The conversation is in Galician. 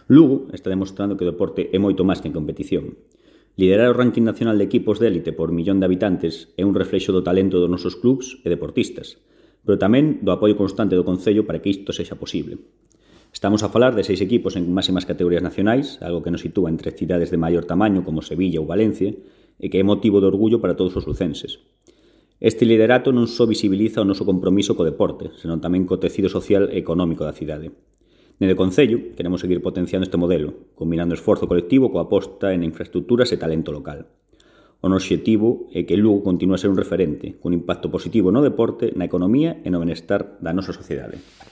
Lugo está demostrando que o deporte é moito máis que en competición. Liderar o ranking nacional de equipos de élite por millón de habitantes é un reflexo do talento dos nosos clubs e deportistas, pero tamén do apoio constante do Concello para que isto sexa posible. Estamos a falar de 6 equipos en máximas categorías nacionais, algo que nos sitúa entre cidades de maior tamaño como Sevilla ou Valencia, e que é motivo de orgullo para todos os lucenses. Este liderato non só visibiliza o noso compromiso co deporte, senón tamén co tecido social e económico da cidade. Nede Concello, queremos seguir potenciando este modelo, combinando esforzo colectivo coa aposta en infraestructuras e talento local. O noso obxectivo é que Lugo continue a ser un referente, cun impacto positivo no deporte, na economía e no benestar da nosa sociedade.